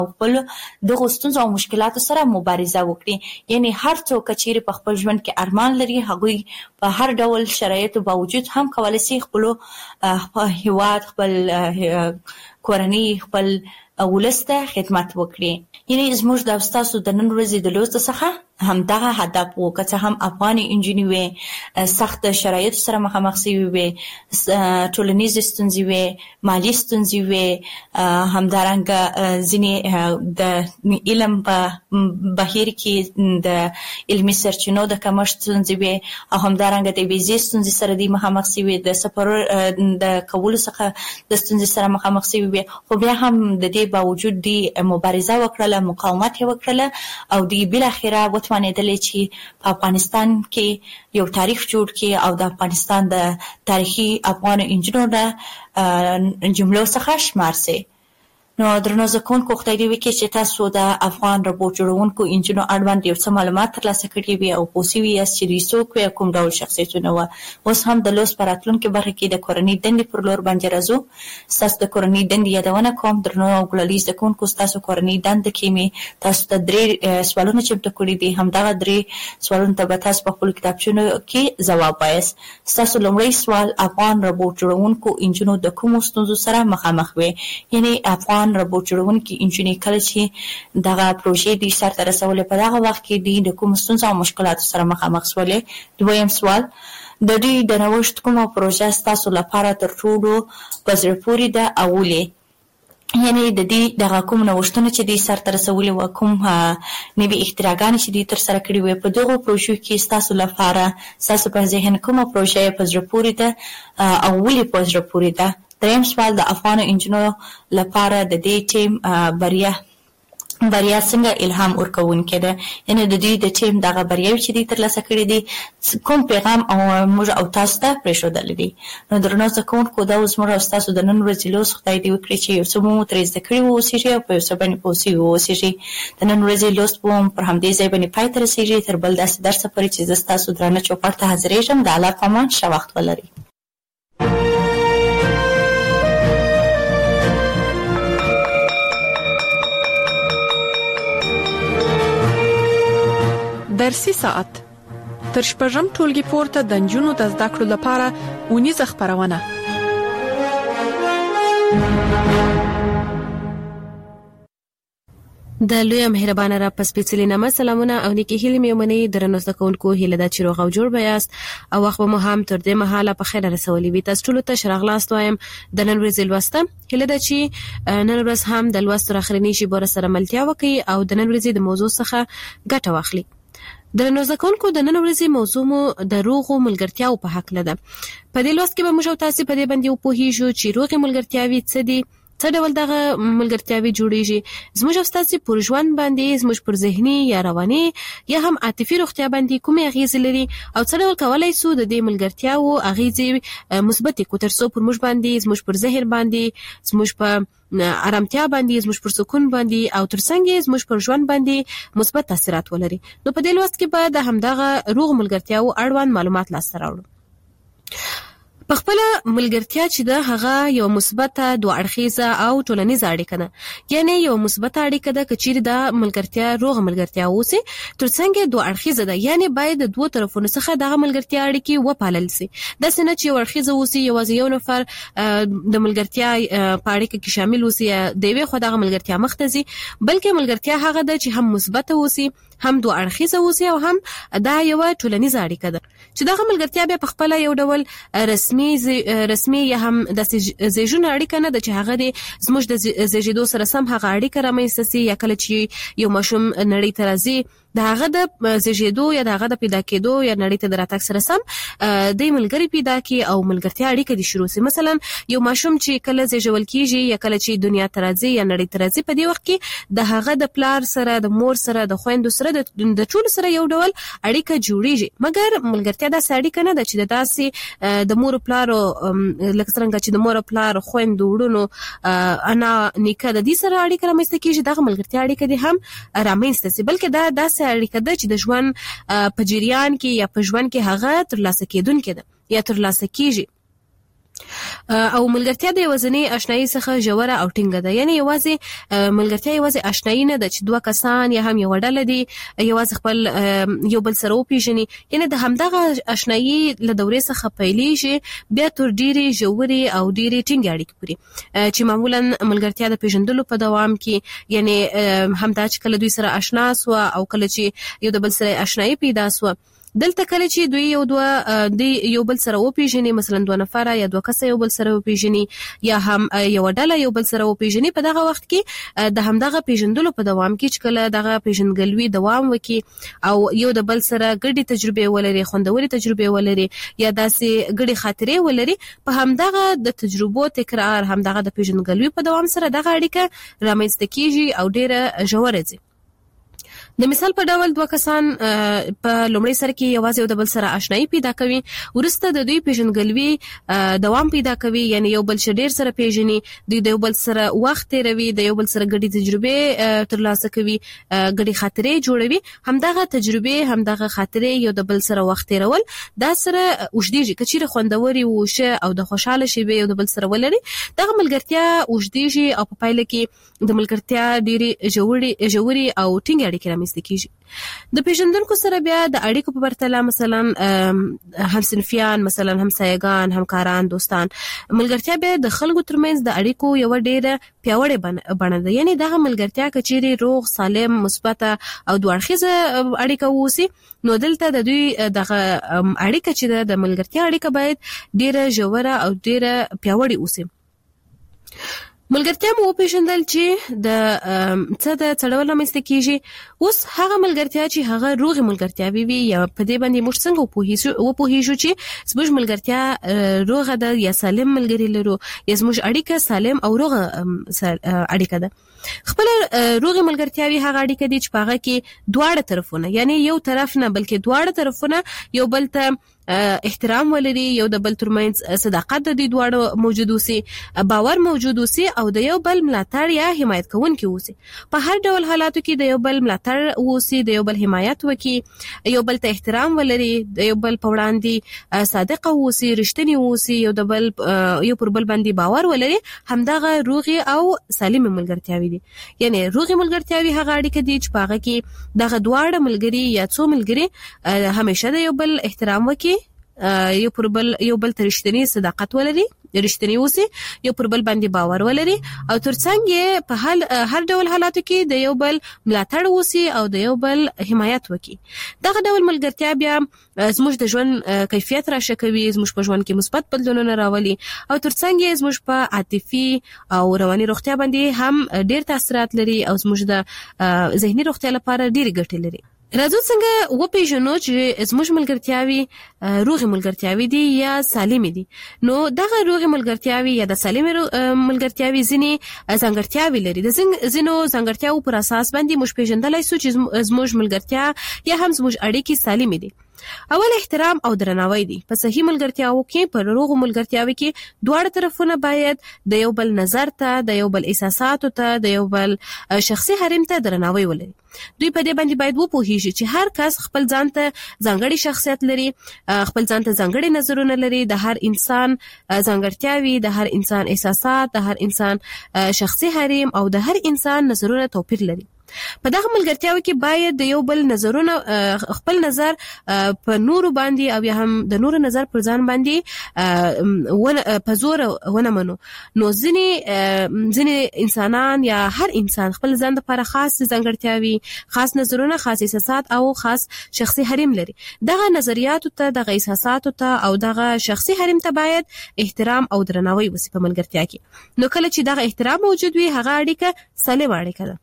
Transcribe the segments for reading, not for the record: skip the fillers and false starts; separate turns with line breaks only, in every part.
خپل دغه ستونزو او مشکلاتو سره مبارزه وکړي. یعنی هر څوک چې په خپل ژوند کې ارمان لري هغوی په هر ډول شرایطو باوجود هم کولی شي خپل هیواد، خپل کورنۍ، خپل ولس ته خدمت وکړي. یعنی زموږ د استاسو د نن ورځې د لوست څخه همدغه هدف و، که څه هم افغاني انجونې وې سخت شرایطو سره مخامخ شوې وې، ټولنیزې ستونزې وې، مالي ستونزې وې، همدارنګه ځینې د علم په بهیر کې د علمي سرچینو د کمښت ستونزې وې، او همدارنګه د ویزې ستونزې سره دوی مخامخ شوې، د سفر د کولو څخه د ستونزې سره مخامخ شوې وې. خو بیا هم د دې باوجود دوی مبارزه وکړله، مقاومت یې وکړله، او دوی بالاخره وتوانېدلې چې په افغانستان کې یو تاریخ جوړ کړي او د افغانستان د تاریخي افغان انجونو د جملو څخه شمار سي. نو درنو زده کوونکو، خدای دې وکړي چې تاسو د افغان روبوټ جوړونکو انجونو اړوند یو څه معلومات ترلاسه کړي وي او پوه شوي یاست چې دوی څوک وي او کوم ډول شخصیتونه وو. اوس هم د لوست په راتلونکې برخه کې د کورنۍ دندې پر لور باندې راځو. ستاسو د کورنۍ دندې یادونه کوم. درنو او ګلالي زده کوونکو، ستاسو کورنۍ دنده کې مې تاسو ته 3 سوالونه چمتو کړي دي. همدغه 3 سوالونو ته به تاسو په خپلو کتابچونو کې ځواب وایاست. ستاسو لومړی سوال: افغان روبوټ جوړونکو انجونو د کومو ستونزو سره مخامخ وي؟ یعنی افغان روبوټ جوړونکي انجونې کله چې دغه پروژې دوی سرته رسولې په دغه وخت کې دوی د کومو ستونزو او مشکلاتو سره مخامخ شولې. دویم سوال: د دوی د نوښت کومه پروژه ستاسو لپاره تر ټولو په زړه پورې ده او ولې؟ یعنی د دې دغه کوم نوښتونه چې دوی سرته رسولي وو، کوم نوي اختراعګانې چې دوی ترسره کړي وې، په دغو پروژو کې ستاسو لپاره ستاسو په ذهن کومه پروژه په زړه پورې ده او ولې په زړه پورې ده؟ دریم سوال: د افغانو انجونو لپاره د دې ټیم بریا څنګه الهام ورکوونکې ده؟ یعنی د دوی د ټیم دغه بریاوې چې دوی ترلاسه کړي دي کوم پیغام او موږ او تاسو ته پرېښودلی دي؟ نو درنو زده کوونکو، دا اوس موږ او ستاسو د نن ورځې لوست خدای دې وکړي چې یو څه مو ترې زده کړي واوسېږي او په یو څه باندې پوه شوي واوسېږي. د نن ورځې لوست به پر همدې ځای باندې پای ته رسېږي. تر بل داسې درسه پورې چې زه ستاسو درانه چوپړ ته حاضرېږم. د الله په امان، ښه وخت ولرئ.
درسي ساعت تر شپږم ټولګي پورته د نجونو د زده کړو لپاره اونیزه خپرونه.
د لوی مهربانه را پس پیڅلي نامه سلامونه او نیکی هیله مې ومني. درنو زده کوونکو، هیله ده چې روغ او جوړ به یاست او وخت مو هم تر دې مهاله په خیر رسولي وي. تاسو ټول ته شراغلاست وایم. د نن ورځې لوسته هیله ده چې نن ورځ هم د لوست اخرنی شی بور سره ملتیا وکړي او د نن ورځې د موضوع څخه ګټه واخلي. درنو زده کوونکو، د نن ورځې موضوع مو د روغو ملګرتیاو په حق لده. په دې لوست کې به موږ او تاسو په دې باندې وپوهیږو چې روغې ملګرتیاوې څه دي، څه ډول دغه ملګرتیاوې جوړیږي، زموږ او ستاسو پر ژوند باندې، زموږ پر ذهني یا رواني یا هم عاطفي روغتیا باندې کومې اغیزې لري او څه ډول کولای شو د دې ملګرتیاو اغیزې مثبت کړو تر څو پر موږ باندې، زموږ پر ذهن باندې، زموږ په آرامتیا باندې، زموږ پر سکون باندې او ترڅنګ زموږ پر ژوند باندې مثبت تاثیرات ولري. نو په دې لوست کې به د همدغه روغ ملګرتیاو اړوند معلومات لاسته راوړو. په خپل ملګرتیا چې ده هغه یو مثبته دوه اړخیزه او ټولنیزه اړیکه ده. یعنی یو مثبته اړیکه ده که چیرې د ملګرتیا روغه ملګرتیا اوسي، ترڅنګ دوه اړخیزه ده. یعنی باید د دوه طرفونو څخه دغه ملګرتیا اړیکې وپالل سي. داسې نه چې یو اړخیزه اوسي، یوازې یو نفر د ملګرتیا په اړیکه کې شامل اوسي یا د یوې خوا دغه ملګرتیا مخته ځي، بلکې ملګرتیا هغه ده چې هم مثبته اوسي، هم دوه اړخیزه اوسي او هم دا یو ټولنیزه اړیکه ده چې دغه ملګرتیا به په خپل یو ډول رسمي یا هم د زیږون اړیکه نه ده چې هغه د زموږ د زیږیدو سره سم هغه اړیکه رامنځته سي، یا کله چې یو ماشوم نړۍ ته راځي د هغه د زیږیدو یا د هغه د پیدا کېدو یا نړۍ ته د راتګ سره سم د ملګري پیدا کی او ملګرتیا اړیکه دي شروع سي. مثلا یو ماشوم چې کله زیږول کیږي یا کله چې دنیا ته راځي یا نړۍ ته راځي، په دې وخت کې د هغه د پلار سره، د مور سره، د خويندو سره، د ټول سره یو ډول اړیکه جوړیږي. مګر ملګرتیا د اړیکه نه ده چې د داسې د مور پلار لکه څنګه چې د مور پلار، خويندو، وړونو، انا، نیکه د دې سره اړیکه رامنځته کیږي. دغه ملګرتیا اړیکه دي هم رامنځته سي، بلکې دا داسې اړیکه ده چې د ژوند په جریان کې یا په ژوند کې هغه ترلاسه کېدونکې ده یا ترلاسه کیږي. او ملګرتیا د یوازینی آشنایی څخه ژوره او ټینګه ده. یعنی ملګرتیا یوازې آشنایی نه ده چې دوه کسان یا هم یو ډله دي یوازې خپل یو بل سره وپیژني. یعنی د همدغه آشنایی له دورې څخه پیلېږي بیا تر ډېرې ژورې او ډېرې ټینګې اړیکې پورې چې معمولا ملګرتیا د پیژندلو په دوام کې یعنی همدا چې کله دوی سره آشنا سو او کله چې یو د بل سره آشنایی پیدا سو دلته کله چې دوی یو بل سره وپیژني مثلا دوه نفره یا دوه کسه یو بل سره وپیژني یا هم یو ډله یو بل سره وپیژني په دغه وخت کې د همدغه پیژندلو په دوام کې چې کله دغه پیژندګلوي دوام وکړي او یو د بل سره ګډي تجربه ولري خوندوري تجربه ولري یا داسې ګډي خاطرې ولري په همدغه د تجربو تکرار همدغه د پیژندګلوي په دوام سره دغه اړیکه رامنځته کیږي او ډیره ژوره ځي. د مثال په ډول دوه کسان په لومړي سر کې یوازې د بل سره آشنایی پیدا کوي ورسته د دوی پیژندګلوي دوام پیدا کوي یعنی یو بل ډیر سره پیژني د یو بل سره وخت تیروي د یو بل سره ګډي تجربه ترلاسه کوي ګډي خاطرې جوړوي همدغه تجربه همدغه خاطرې یو د بل سره وخت تیرول دا سره وجديږي کچېره خوندوري وشه او د خوشاله شي به یو د بل سره ولري دغه ملګرتیا وجديږي او په پایله کې د ملګرتیا ډېری ژوري او ټینګ اړیکې رامنځته کیږي. د پیژندونکو سره بیا د اړیکو په پرتله مثلا همصنفیان مثلا همسایگان همکاران دوستان ملګرتیا بیا د خلکو ترمنځ د اړیکو یو ډېر پیاوړی بڼه ده. یعنی دغه ملګرتیا کچېری روغ سالم مثبت او دوه اړخیزه اړیکه ووسی نو دلته د دوی دغه اړیکه چې د ملګرتیا اړیکه باید ډېر ژوره او ډېر پیاوړی اوسي. ملګرتیا مو وپیژندل چې د څه د څړول رامنځته کیږي اوس هغه ملګرتیا چې هغه روغې ملګرتیاوې وي یا په دې باندې موږ څنګه وپوهیږو چې زموږ ملګرتیا روغه ده یا سالم ملګري لرو یا زموږ اړیکه سالم او روغه اړیکه ده. خپل روغې ملګرتیاوې هغه اړیکه دي چې په هغه کې دواړه طرفونه یعنی یو طرف نه بلکې دواړه طرفونه یو بل ته احترام ولري یو د بل ترمنځ صداقت د دې دواړو موجود اوسي باور موجود اوسي او د یو بل ملاتړ یا حمایت کوونکي اوسي په هر ډول حالاتو کې د یو بل ملاتړ اوسي د یو بل حمایت وکي یو بل ته احترام ولري د یو بل په وړاندې صادق اوسي رښتینی اوسي یو د بل یو پر بل باندې باور ولري همدغه روغي او سالم ملګرتیاوي دي. یعنی روغي ملګرتیاوي هغه اړیکه دي چې په هغه کې دغه دواړه ملګري یا څو ملګري همیشه د یو بل احترام وکي یو پر بل ترشتنی صداقت ولري رښتینی اوسي یو پر بل باندې باور ولري او ترڅنګ په هر ډول حالاتو کې د یو بل ملاتړ اوسي او د یو بل حمایت وکي. دغه ډول ملګرتیا بیا زموږ د ژوند کیفیت راشه کوي زموږ په ژوند کې مثبت بدلونونه راولي او ترڅنګ زموږ په عاطفي او رواني روغتیا باندې هم ډیر تاثیرات لري او زموږ د ذهني روغتیا لپاره ډیر ګټې لري. راځو څنګه وپیژنو چې زموږ ملګرتیاوي روغې ملګرتیاوي دي یا سالمې دي. نو دغه روغې ملګرتیاوي یا د سالمې ملګرتیاوي ځینې ځانګړتیاوي لري د ځینو ځانګړتیاوو پر اساس باندې موږ پیژندلای شو چې زموږ ملګرتیا یا هم زموږ اړیکې سالمې دي. اول احترام او درناوی دي. په صحیح ملګرتیاوو کې پر روغو ملګرتیاوي کې دواړه طرفونه باید د یو بل نظر ته د یو بل احساساتو ته د یو بل شخصي حریم ته درناوی ولري. دوی په دې باندې باید وپوهیږي چې هر کس خپل ځان ته ځانګړی شخصیت لري خپل ځان ته ځانګړي نظرونه لري د هر انسان ځانګړتیاوي د هر انسان احساسات د هر انسان شخصي حریم او د هر انسان نظرونه توپیر لري. په دغه ملګرتیاو کې باید د یو بل نظرونه خپل نظر په نورو باندې او یا هم د نورو نظر پر ځان باندې په زور ونه منو. نو ځینې انسانان یا هر انسان خپل ځان لپاره خاص ځانګړتیاوي خاص نظرونه خاص احساسات او خاص شخصي حریم لري. دغه نظریاتو ته دغه احساساتو ته او دغه شخصي حریم ته باید احترام او درناوی وسی په ملګرتیا کې. نو کله چې دغه احترام موجود وي هغه اړیکه سالمه اړیکه ده.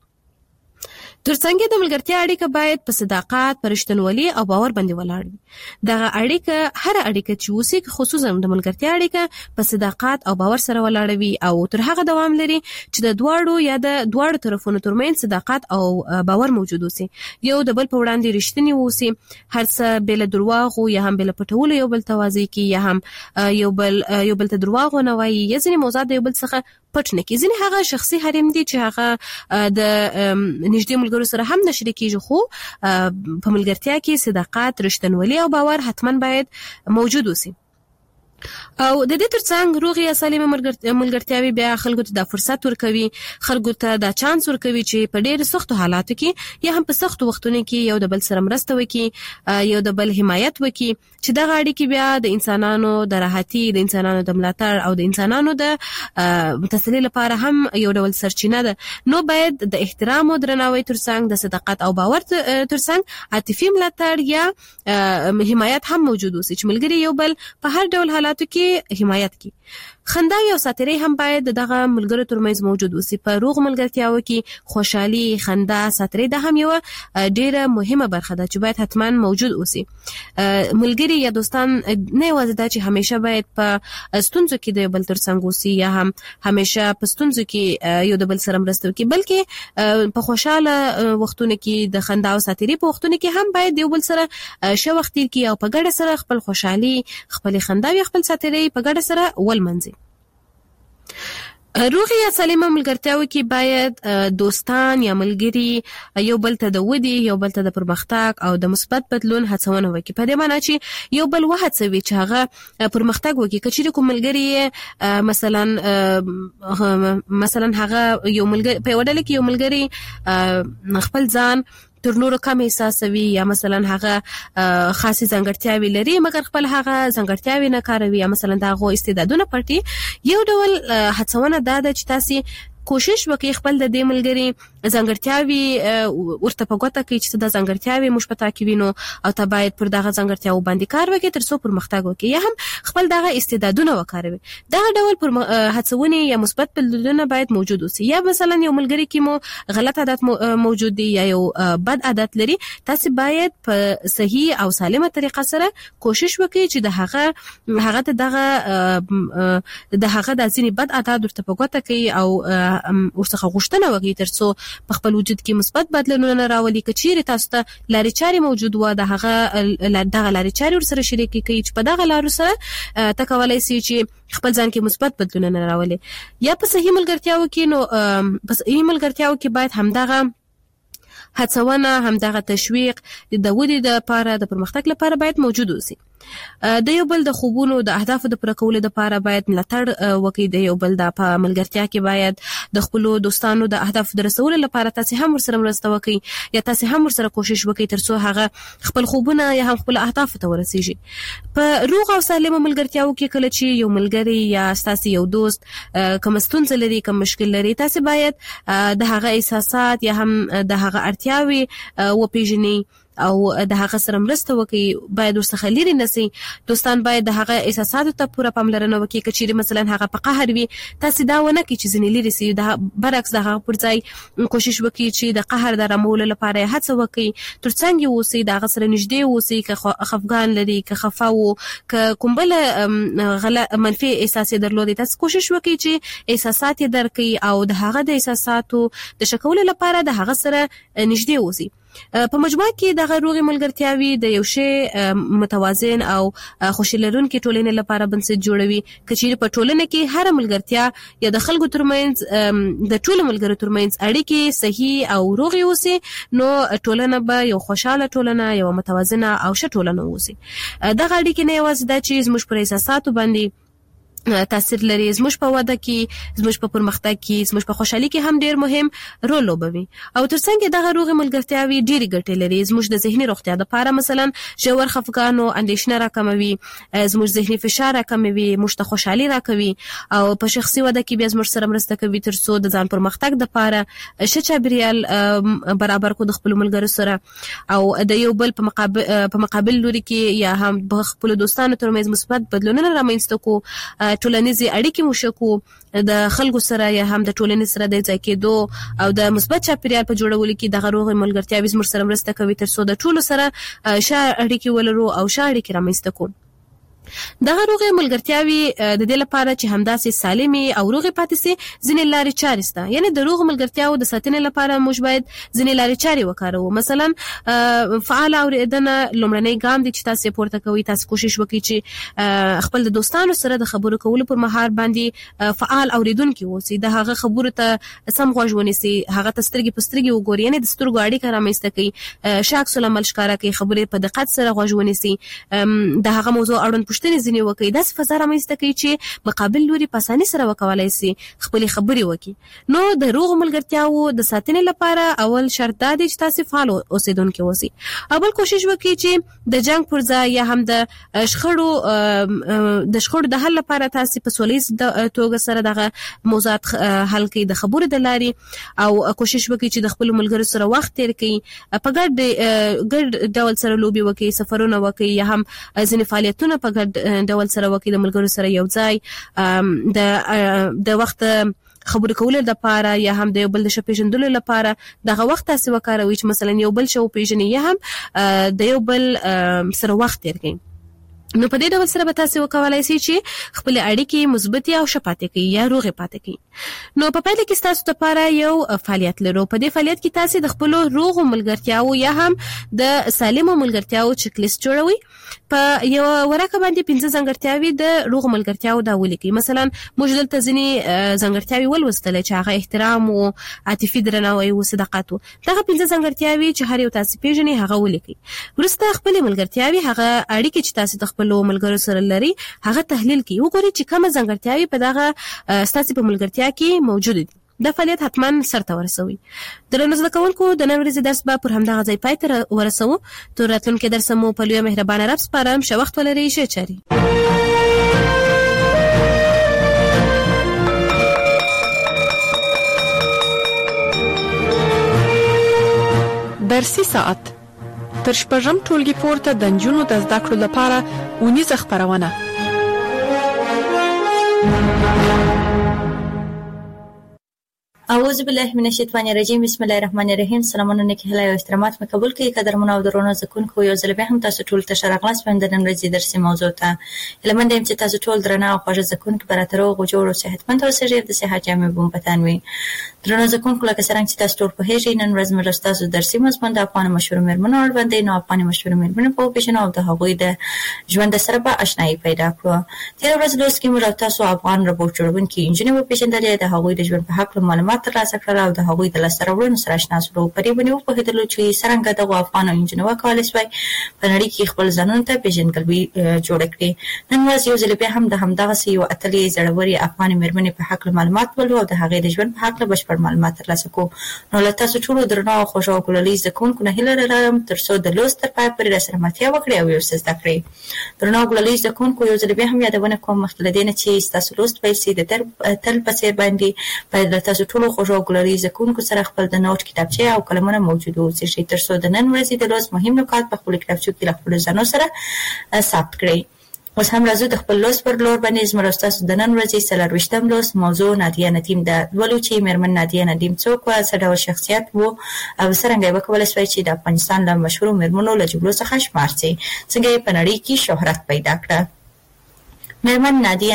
ترڅنګ د ملګرتیا اړیکه باید په صداقت پر رښتینولي او باور باندې ولاړ وي. دغه اړیکه هر اړیکه چې وسی خصوصا د ملګرتیا اړیکه په صداقت او باور سره ولاړ وي او تر هغه دوام لري چې د دواړو طرفونو ترمنځ صداقت او باور موجود وي یو د بل په وړاندې رښتینی وسی هر څه بل دروغ یا هم بل پټول یو بل توازی کی یا هم یو بل ته دروغ نه وایي یا ځینې موضوعات یو بل څخه پټ نه کی. ځینې هغه شخصي حریم دي چې هغه د نږدې ملګرو سره هم نشری کیږي خو په ملګرتیا کې صداقت رښتینولي او باور حتما باید موجود وي. او د دې ترڅنګ روغي یا سالمه ملګرتیاوي بیا خلکو ته د فرصت ورکوي، خلکو ته د چانس ورکوي چې په ډېر سختو حالاتو کې یا هم په سختو وختونو کې یو د بل سره مرسته وکړي، یو د بل حمایت وکړي، چې دغه اړیکې بیا د انسانانو د راحتي، د انسانانو د ملاتړ او د انسانانو د تسلي لپاره هم یو ډول سرچینه ده. نو باید د احترام او درناوي ترڅنګ د صداقت او باور ترڅنګ عاطفي ملاتړ یا حمایت هم موجود وي، چې ملګري یو بل په هر ډول حالاتو کې حمایت کی. خندا او ساتيري هم باید دغه ملګرو ترمنځ موجود وي. په روغ ملګرتیاو کې خوشحالي، خندا، ساتيري د هم یو ډیره مهمه برخه ده چې باید حتما موجود اوسي. ملګري یا دوستان نه یوازې دا چې همیشه باید په ستونزو کې د بل ترڅنګ اوسي یا هم همیشه په ستونزو کې یو د بل سره مرسته وکړي، بلکې په خوشاله وختونو کې د خندا او ساتيري په وختونو کې هم باید یو بل سره ښه وخت تیر کړي او په ګډه سره خپل خوشحالي، خپل خندا او خپل ساتيري په ګډه سره ولمنځي. روغي یا سالمه ملګرتیاو کې باید دوستان یا ملګري یو بل ته د ودی، یو بل ته د پرمختګ او د مثبت بدلون هڅونه وکړي. په دې معنی چې یو بل وهڅوي چې هغه پرمختګ وکړي. کچېرې کوم ملګري مثلا هغه یو ملګری په وډل کې یو ملګری خپل ځان تر نورو کم احساسوي یا مثلا هغه خاصه ځانګړتیاوي لري مګر خپل هغه ځانګړتیاوي نه کاروي یا مثلا دغه استعدادونه پټي، یو ډول هڅونه دا ده چې تاسو کوشش وکړئ خپل د دې ملګری ځانګړتیاوي ورته په ګوته کې چې د ځانګړتیاوي مشپتا کې وینو او ته باید پر دغه ځانګړتیاو باندې کار وکړي تر څو پرمختګ وکړي یا هم خپل دغه استعدادونه وکاروي. دا ډول پر هڅونه یا مثبت بدلونونه باید موجود اوسي. یا مثلا یو ملګری کې مو غلط عادت موجود دي یا یو بد عادت لري، تاسو باید په صحیح او سالمه طریقه سره کوشش وکړئ چې هغه د هغه د ځینې بد عادت ورته په ګوته کې او ورڅخه غوښتنه وکړي تر څو په خپل وجود کې مثبت بدلونونه راولي. کچېرې تاسو ته لارې چارې موجود و د هغه دغه لارې چارې ورسره شریک کړئ چې په دغه لارو سره ته کولای شئ چې خپل ځان کې مثبت بدلونونه راولي. یا په صحیح ملګرتیاو کې نو په صحیح ملګرتیاو کې باید همدغه هڅونه، همدغه تشویق د ودې لپاره، د پرمختګ لپاره باید موجود اوسي. د یو بل د خوبونو د اهدافو د پوره کولو لپاره باید ملاتړ وکړي. د یو بل د په ملګرتیا کې باید د خپل دوستانو د اهدافو د رسولو لپاره تاسو هم ورسره مرسته وکړئ یا تاسو هم ورسره کوشش وکړئ تر څو هغه خپل خوبونه یا هم خپل اهداف ته ورسیږي. په روغ او سالمه ملګرتیاو کې کله چې یو ملګری یا تاسو یو دوست کوم ستونزه لري، کوم مشکل لري، تاسو باید د هغه احساسات یا هم د هغه اړتیاوي وپیژنئ او د هغه سره مرسته وکړي. باید ورڅخه لري نسی. دوستان باید د هغه احساساتو ته پوره پاملرنه وکړي. کچېرې مثلا هغه په قهر وي، تاسو دا ونه کړئ چې ځینې لري سي، د برعکس د هغه پر ځای کوشش وکړي چې د قهر د رامولو لپاره هڅه وکړي، ترڅنګ یې اوسئ، د هغه سره نږدې اوسئ. که خفګان لري، که خفه وو، که کوم بل منفي احساس درلودي، تاسو کوشش وکړئ چې احساسات یې درکړئ او د هغه د احساساتو د شکولو لپاره د هغه سره نږدې اوسئ. په مجموع کې د روغي ملګرتیاوي د یو شی متوازن او خوشی لرونکي ټولنې لپاره بنسټ جوړوي. کچېرې په ټولنه کې هر ملګرتیا یا د خلکو ترمنځ د ټولو ملګرو ترمنځ اړیکې صحیح او روغي اوسي، نو ټولنه به یو خوشاله ټولنه، یو متوازنه او ښه ټولنه اوسي. دغه اړیکې نه یوازې دا چې زموږ پر احساساتو باندې تاثیر لري، زموږ په وده کې، زموږ په پرمختګ کې، زموږ په خوشحالي کې هم ډیر مهم رول لوبوي. او ترڅنګ دغه روغ ملګرتیاوي ډېری ګټې لري. زموږ د ذهني روغتیا لپاره مثلا ژور خفګان او اندېښنه راکموي، زموږ ذهني فشار راکموي، موږ ته خوشحالي راکوي او په شخصي وده کې بیا زموږ سره مرسته کوي تر څو د ځان پرمختګ لپاره ښه چاپیریال برابر کو د خپل ملګرو سره او د یو بل په مقابل لوري کې یا هم په خپل دوستانو ترمنځ مثبت بدلونونه رامنځته کو، ټولنیزې اړیکې مو شکو د خلکو سره یا هم د ټولنې سره د ځای کېدو او د مثبت چاپیریال په جوړولو کې د روغ ملګرتیاوي زموږ سره مرسته کوي تر څو د ټولو سره ښه اړیکې ولرو او ښه اړیکې رامنځته کو. دغه روغ ملګرتیاوي د دې لپاره چې همداسې سالمي او روغ پاتې سي ځینې لارې چارې شته. یعنی د روغ ملګرتیاو د ساتنې لپاره موږ باید ځینې لارې چارې وکاروو. مثلا فعال اوریدنه لومړنی ګام دی چې تاسو پورته کوئ. تاسو کوشش وکړئ چې خپل د دوستانو سره د خبرو کولو پر مهال باندې فعال اوریدونکي اوسئ. د هغه خبرو ته سم غوږ ونیسئ، هغه ته سترګې په سترګې وګورئ، یعنی د سترګو اړیکه رامنځته کړئ، ښه عکس العمل ښکاره کړئ، خبرې په دقت سره غوږ ونیسئ، د هغه موضوع اړوند پوښتنې ځینې وکړي، داسې فضا رامنځته کوي چې مقابل لوري په اسانۍ سره وکولای شي خپلې خبرې وکړي. نو د روغ ملګرتیاو د ساتنې لپاره اول شرط دا دی چې تاسو فعال اوسیدونکي اوسئ. اول کوشش وکړئ چې د جنگ پر ځای یا هم د شخړو د حل لپاره تاسو په سولیز توګه سره دغه موضوعات حل کړئ د خبرو د لارې، او کوشش وکړئ چې د خپل ملګرو سره وخت تیر کړئ، په ګډ ډول سره لوبي وکړئ، سفرونه وکړئ، یا هم ځینې فعالیتونه په ګډ ډول سره وکړئ د ملګرو سره یو ځای. د وخت خبرې کولو لپاره یا هم د یو بل د شپېژندلو لپاره دغه وخت تاسو وکاروئ چې مثلا یو بل شو پیژنئ یا هم د یو بل سره وخت تیر کړئ. نو په دې ډول سره به تاسو وکولای شئ چې خپل اړیکې مثبت او شفافه کړئ یا روغې پاتې کړئ. نو په پایله کې تاسو لپاره یو فعالیت لرو. په دې فعالیت کې تاسو د خپل روغو ملګرتیاو یا هم د سالمو ملګرتیاو چک لیست جوړوئ. په یو ورقه باندې 15 ځانګړتیاوې د روغو ملګرتیاو دا ولیکئ. مثلا موږ دلته ځینې ځانګړتیاوې ولوستلې چې هغه احترام او عاطفي درناوی او صداقت. دغه 15 ځانګړتیاوې چې هر یو تاسو پیژنئ هغه ولیکئ. وروسته خپل ملګرتیاوې هغه اړیکې چې تاسو د خپل ملګرو سره لري هغه تحلیل کړئ. وګورئ چې کومه ځانګړتیاوې په دغه ستاسو په ملګرتیا کې موجوده دي. دا فعالیت حتما سرته ورسوي. درنو زده کوونکو، د نن ورځې درس به پر همدغه ځای پای ته ورسوو. تر راتلونکي درس مو په لویه مهربانه رب سپارم. ښه وخت ولرئ. ښه چاري.
درسي ساعت تر شپږم ټولګي پورته د نجونو د زده کړو لپاره اونیزه خپرونه.
اعوذ بالله من الشیطان الرجیم. بسم الله الرحمن الرحیم. سلامونه نیک هیله او احترامات مې قبول کړئ. قدرمنو او درنو زکونکو، یو ځل بیا هم تاسو ټول ته ښه راغلاست په د نن ورځې درسي موضوع ته. هیله یم چې تاسو ټول درنه او خوږ زکونکو برابر روغ او جوړ او صحتمند اوسئ. د صحت جامې بوم پتان وي. درنو زکونکو، لکه څنګه چې تاسو ټول په هیڅ نن ورځ مې تاسو درسي مضمون د افغان مشهور مېرمنو باندې نو افغان مشهور مېرمنو په پیژنو او د هغوی د ژوند سره به آشنایي پیدا کړو. تیر ورځ لوست کې موږ تاسو افغان روبوټ جوړونکي انجنیر په پیژندلې د هغوی د ژوند په حق معلومات ترلاسه کړل او د هغوی د لاسته راوړنو سره آشنا شو. په دې باندې په هدلو چې څنګه د افغان انجنیر کولای شي په نړۍ کې خپل ځانونه ته پیژندګلوي جوړ کړي. نن ورځ یو ځل بیا هم د همدغه یو اتلې زړوري افغان مېرمنې په حق معلومات ولو او د هغې د ژوند په حق بشپړ معلومات ترلاسه کو. نو له تاسو ټول درنو او خوشو او ګلالي زکونکو نه هیله لرم ترڅو د لوست تر پای پورې راسره ملتیا وکړئ او یو څه زده کړئ. درنو ګلالي زکونکو، یو ځل بیا هم یادونه کوم مخکې له دې نه چې تاسو لوست پیل سي د تل په څیر باندې باید تاسو ټول خوشو او ګلالي زکونکو سره خپل د نوٹ کتابچه او قلمونه موجود اوسي ترڅو د نن ورځې د لوست مهم نکات په خپل کتابچو کې خپل ځانو سره ثبت کړئ. اوس هم راځو د خپل لوست پر لور باندې زموږ تاسو د نن ورځې 24م لوست موضوع نادیه ندیم د ولو چې مېرمن نادیه ندیم څوک و، څه ډول شخصیت وو او څنګه وکولای شوی چې د افغانستان له مشهور مېرمنو له جملو څخه شمار شي، څنګه په نړۍ کې شهرت پیدا کړه. مېرمن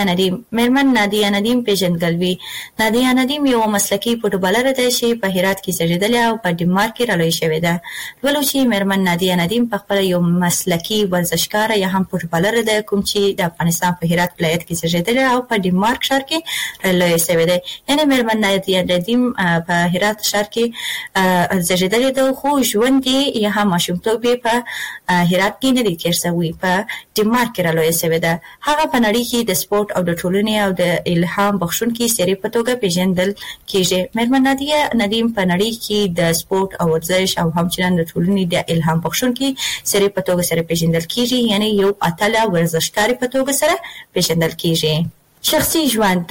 نادیه ندیم پیژندګلوي. نادیه ندیم یو مسلکي فوټبالر ده چې په هرات کې زیږیدلې او په ډنمارک کې رالوی شوې ده. ولو چې مېرمن نادیه ندیم په خپل یو مسلکي ورزشکار یا هم فوټبالر ده کوم چې د افغانستان په هرات ولایت کې زیږیدلې او په ډنمارک ښار کې رالوی شوې ده. یعنی مېرمن نادیه ندیم په هرات ښار کې زیږیدلې ده خو ژوند یې یا هم ماشومتوب یې په هرات کې نه دی تیر شوی، په ډنمارک کې رالوی شوې ده. هغه په نړۍ کې د سپورت او د ټولنې او د الهام بخښونکي سری په توګه پیژندل کیږي. مېرمن نادیه ندیم په نړۍ کې د سپورت او ورزش او همچنان د ټولنې د الهام بخښونکي سری په توګه سره پیژندل کیږي، یعنی یو اتله ورزشکار په توګه سره پیژندل کیږي. شخصي ژوند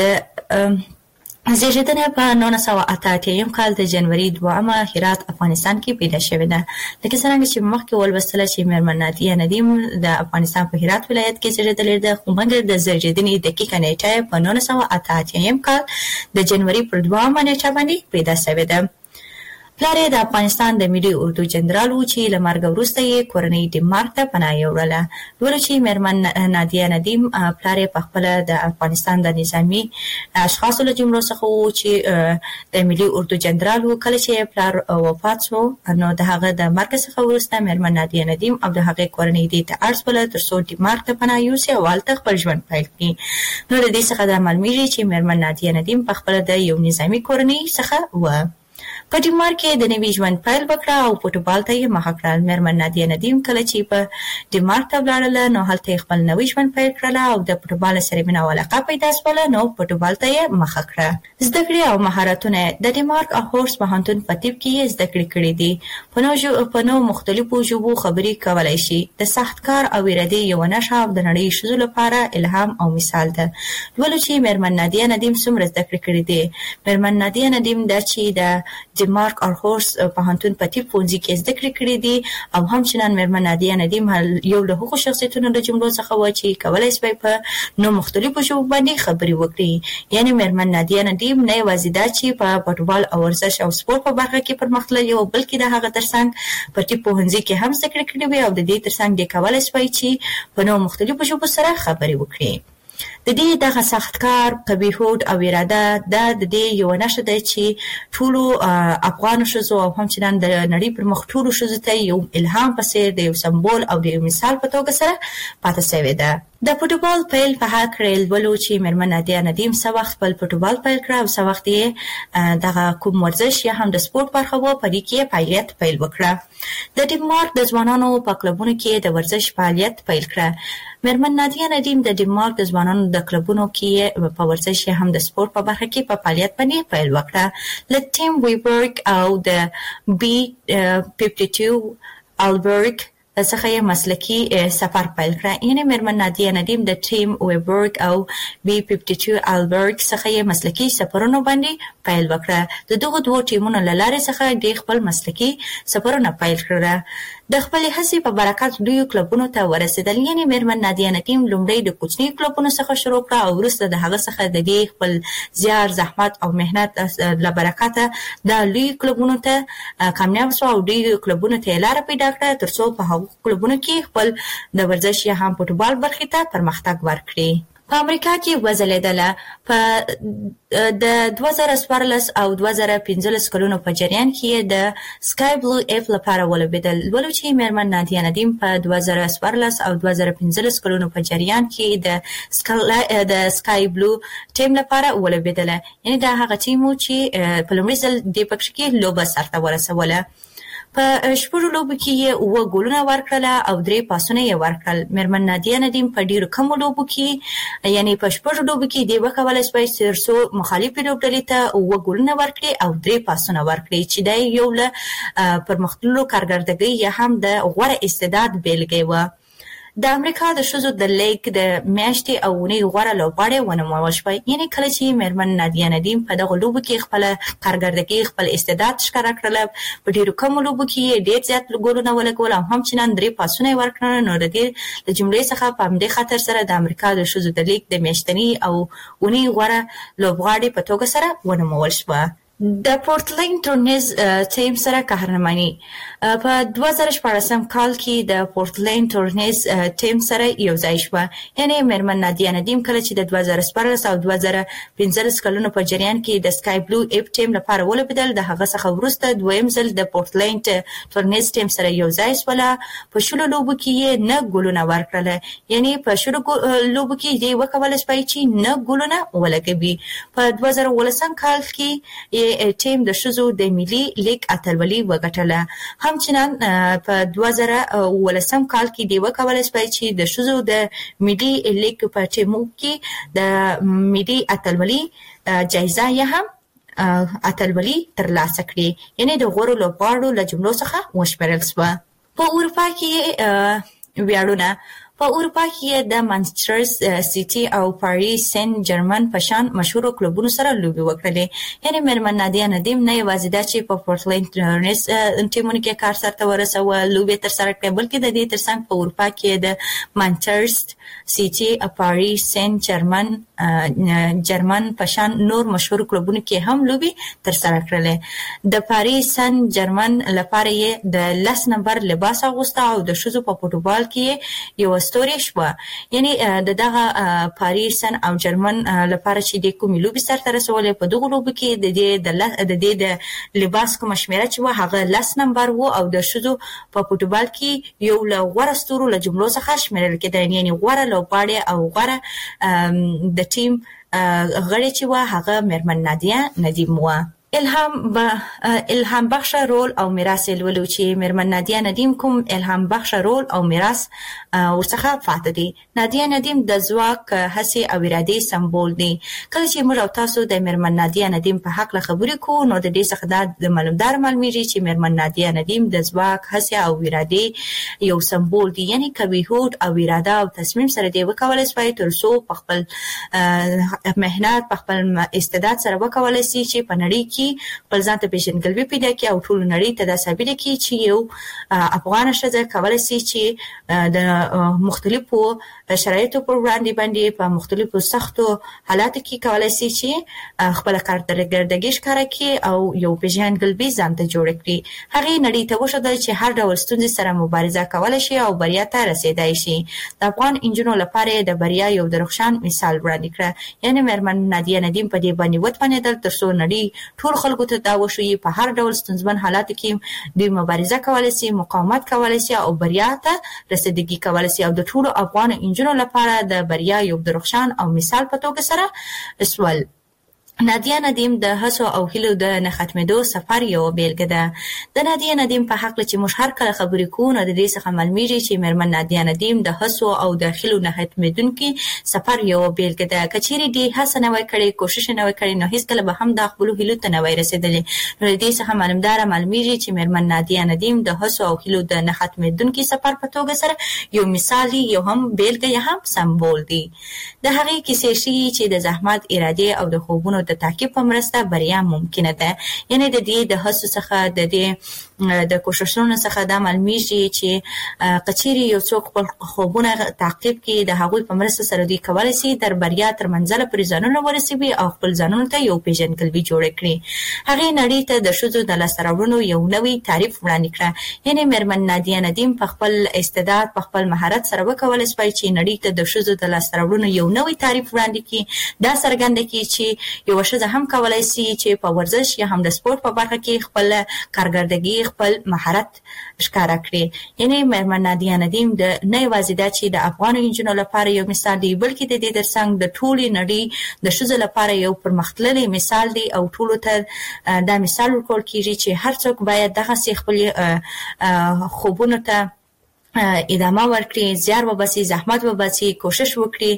زیږیدنه په 1988 کال د جنوري 2 هرات افغانستان کې پیدا شوې ده. لکه څنګه چې مخکې ولوستله چې مېرمن نادیه ندیم د افغانستان په هرات ولایت کې زیږیدلې ده، خو مګر د زیږیدنې دقیقه نیټه په 1988 کال د جنوري پر 2 نیټه باندې پیدا شوې ده. پلار د افغانستان د ملي اردو جنرال و چې له مرګ وروسته یې کورنۍ ډنمارک ته پناه یوړله. ولو چې مېرمن نادیه ندیم پلار یې پخپله د افغانستان د نظامي اشخاصو له جملو څخه و چې د ملي اردو جنرال و. کله چې پلار وفات شو نو د هغه د مرګ څخه وروسته مېرمن نادیه ندیم او د هغې کورنۍ دې ته اړ شوله ترڅو ډنمارک ته پناه یوسي او هلته خپل ژوند پیل کړي. نو له دې څخه دا معلومیږي چې مېرمن نادیه ندیم پخپله د یو نظامي کورنۍ څخه و. په ډنمارک کې د نوي ژوند پیل وکړه او فوټبال ته یې مخه کړل. میرمن نادیه ندیم کله چې په ډنمارک ته ولاړله نو هلته خپل نوي ژوند پیل کړل او د فوټبال سره مینه او علاقه پیدا شوه نو فوټبال ته یې مخه کړه. زده کړې او مهارتونه د ډنمارک اهورس پوهنتون په طب کې یې زده کړې کړې دي. په نو مختلفو ژبو خبرې کولای شي. د سخت کار او ارادې یو نښه او د نړۍ ښځو لپاره الهام او مثال ده. ولې چې میرمن نادیه ندیم څومره زده کړې کړې دي. میرمن نادیه ندیم د چې د ډنمارک اهورس پوهنتون په طب پوهنځي کې زده کړې کړې دي او همچنان میرمن نادیه ندیم یو له هغو شخصیتونو د جملو څخه و چې کولای شي په نو مختلفو ژبو باندې خبرې وکړي. یعنی میرمن نادیه ندیم نه یوازې دا چې په فوټبال او ورزش او سپورت په برخه کې پرمختللې او بلکې د هغه ترڅنګ په طب پوهنځي کې هم زده کړې کړې وي او د دې ترڅنګ د کولای شي چې په نو مختلفو ژبو سره خبرې وکړي. د دې دغه سخت کار، قوي هوډ او اراده د دې یو نښه ده چې ټولو افغان ښځو او همچنان د نړۍ پر مخ ټولو ښځو ته یو الهام په څیر د یو سمبول او د یو مثال په توګه سره پاتې شوې ده. د فوټبال پیل په حق ولولو چې میرمن نادیه ندیم څه وخت خپل فوټبال پیل کړ او څه وخت یې دغه کوم ورزش یا هم د سپورت برخه و په دې کې فعالیت پیل وکړه. د ډنمارک د ځوانانو په کلبونو کې د ورزش فعالیت پیل کړ. میرمن نادیه ندیم د ډنمارک د ځوانانو د کلبونو کې په ورزش یا هم د سپورت په برخه کې په فعالیت باندې پیل وکړه. له ټیم ویبرګ او د B52 البرګ څخه یې مسلکي سفر پیل کړ. یعنی میرمن نادیه ندیم د ټیم ویبرګ او B52 البرګ څخه یې مسلکي سفرونو باندې پیل وکړه. د دغو دوو ټیمونو له لارې څخه د خپل مسلکي سفرونه پیل کړل. د خپل هڅې په برکت لوی کلبونو ته ورسېدل. یعنی میرمن نادیه ندیم لومړی د کوچني کلبونو څخه شروع کړه او وروسته د هغه څخه د دې خپل زیار، زحمت او مهنت له برکته د لوی کلبونو ته کامیاب شو او ډېرو کلبونو ته یې لاره پیدا کړه ترڅو په هغو کلبونو کې خپل د ورزش یا هم فوټبال برخې ته پرمختګ ورکړي. په امریکا کې وځلېدله. په د 2014 او 2015 کلونو په جریان کې د سکای بلو اف لپاره ولوبېدل. ولو چې میرمن نادیه ندیم په 2014 او 2015 کلونو په جریان کې د سکای بلو ټیم لپاره ولوبېدله. یعنی دا هغه ټیم و چې په لومړي ځل د پکښ کې لوبه سرته ورسوله. په شپږو لوبو کې یې 7 ګولونه ورکړل او 3 پاسونه یې ورکړل. میرمن نادیه ندیم په ډیرو کمو لوبو کې یعنی په شپږو لوبو کې د وکولای شي ترڅو مخالفې لوبډلې ته 7 ګولونه ورکړي او 3 پاسونه ورکړي چې دا یو له پرمختللو کارګردګۍ یا هم د غوره استعداد بیلګې و. د امریکا د ښځو د لیګ د میاشتې او اونۍ غوره لوبغاړې ونومول شوه. یعنې کله چې میرمن نادیه ندیم په دغو لوبو کې خپله کارګردګي، خپل استعداد ښکاره کړله، په ډېرو کمو لوبو کې یې ډېر زیات ګولونه ولګول او همچنان 3 پاسونه یې ورکړل. نو د دې له جملې څخه په همدې خاطر سره د امریکا د ښځو د لیګ د میاشتنۍ او اونۍ غوره لوبغاړې په توګه سره ونومول شوه. د پورتلند تورنیز ټیم سره قهرماني. په 2014 کال کې د پورتلند تورنیز ټیم سره یو ځای شوه. یعنی میرمن نادیه ندیم کله چې د 2014 او 2015 کلونو په جریان کې د سکای بلو اپ ټیم لپاره ولوبېدل، د هغه څخه وروسته دویم ځل د پورتلند تورنیز ټیم سره یو ځای شوله. په شلو لوبو کې یې 9 ګولونه ورکړل. یعنی په شلو لوبو کې یې وکولای شي چې 9 ګولونه ولګوي. په 2018 کال کې ټیم د ښځو د ملي لیګ اتلولي وګټله. همچنان په 2018 کال کې دی وکولای شي چې د ښځو د ملي لیګ په ټیمو کې د ملي اتلولي جایزه یا هم اتلولي ترلاسه کړي. یعنی د غوره لوبغاړو له جملو څخه وشمېرل شوه. په اروپا کې ویاړونه. په اروپا کې د مانچستر سیټي او پاریس سن جرمن په شان مشهورو کلبونو سره لوبې وکړلې. یعنی میرمن نادیه ندیم نه یوازې دا چې په پورتلند تورنیز ټیمونو کې کار سرته ورسوه، لوبې ترسره کړې، بلکې د دې ترڅنګ په اروپا کې د مانچستر سیټي، پاریس سن جرمن په شان نور مشهور کلبونو کې هم لوبې ترسره کړلې. د پاریس سن جرمن لپاره یې د 10 نمبر لباس اغوسته او د ښځو په فوټبال کې یو ستوري شوه. یعنی د دغه پاریس سن او جرمن لپاره چې د کومې لوبې سرته رسولې، په دغو لوبو کې د دې د لباس کومه شمېره چې وه هغه 10 نمبر و او د ښځو په فوټبال کې یو له غوره ستورو له جملو څخه شمېرل کېده. یعنی غوره لوبغاړې او غوره د ټیم غړې چې وه هغه میرمن نادیه ندیم وه. الهام بخش رول او میراث لولو چې میرمن نادیه ندیم کوم الهام بخش رول او میراث ورڅخه فاتح دي. نادیه ندیم د ځواک، هڅې او ارادې سمبول دي. کله چې موږ او تاسو د میرمن نادیه ندیم په حق خبرې کوو نو د دې څخه د معلومیږي چې میرمن نادیه ندیم د ځواک، هڅې او ارادې یو سمبول دي. یعنی کوي هوډ او اراده او تصمیم سره دی وکولای شي ترڅو په خپل مهنت، په خپل استعداد سره وکولای شي چې په نړۍ کې خپل ځان ته پیژندګلوي پیدا کړي او ټول نړۍ ته دا ثابت کړي چې یو افغان ښځه کولای شي چې د مختلفو شرایطو پر وړاندې په مختلفو سختو حالاتو کې کولای شي چې خپل کارکردګي ښکاره کړي او یو پیژندګلوي ځان ته جوړ کړي. هغه نړۍ ته وښودل چې هر ډول ستونزې سره مبارزه کولای شي او بریا ته رسیدای شي. د افغان انجونو لپاره د بریا یو درخشان مثال وړاندې کړ. یعنی میرمن نادیه ندیم په دې باندې وتوانېدل ترڅو نړۍ ټول خلکو ته دا وښيي په هر ډول ستونزمن حالاتو کې دوی مبارزه کولای شي، مقاومت کولای شي او بریا ته رسیدګي کولای شي. او د ټولو افغان انجونو لپاره د بریا یو درخشان او مثال په توګه سره سوال. نادیه ندیم د هڅو او هیلو د نه ختمېدو سفر یو بیلګه ده. د نادیه ندیم په حق چې موږ هر کله خبرې کوو نو د دې څخه معلومیږي چې میرمن نادیه ندیم د هڅو او د هیلو نه ختمېدونکي سفر یو بیلګه ده. که چیرې دې هڅه نه وای کړې، کوشش نه وای کړې، نو هیڅکله به هم د خپلو هیلو ته نه وای رسېدلې. نو د دې څخه معلومیږي چې میرمن نادیه ندیم د هڅو او هیلو د نه ختمېدونکي سفر په توګه سره یو مثال دی، یو هم بیلګه یا هم سمبول دی. د هغې کیسې ښیي چې د زحمت، ارادې او د خوبونو د تعقیب په مرسته بریا ممکنه ده. یعنی د دې د هڅو څخه د کوششونو څخه دا معلومیږي چې کچېرې یو څوک خپل خوبونه تعقیب کړي د هغوی په مرسته سره دوی کولی شي تر بریا تر منزله پورې ځانونه ورسوي او خپل ځانونو ته یو پیژندګلوي جوړه کړي. هغې نړۍ ته د ښځو د لاسته راوړنو یو نوی تعریف وړاندې کړه. یعنی میرمن نادیه ندیم په خپل استعداد، په خپل مهارت سره وکولی شي چې نړۍ ته د ښځو د لاسته راوړنو یو نوی تعریف وړاندې کړي. دا څرګنده کړي چې یو ښځه هم کولای شي چې په ورزش یا هم د سپورت په برخه کې خپل کارکردګي، خپل مهارت ښکاره کړي. یعنی میرمن نادیه ندیم نه یوازې دا چې د افغان نجونو لپاره یو مثال دی، بلکې د دې ترڅنګ د ټولې نړۍ د ښځو لپاره یو پرمختللی مثال دی او ټولو ته دا مثال ورکول کېږي چې هر څوک باید دغسې خپل خوبونو ته ادامه ورکړي، زیار وباسي، زحمت وباسي، کوشش وکړي،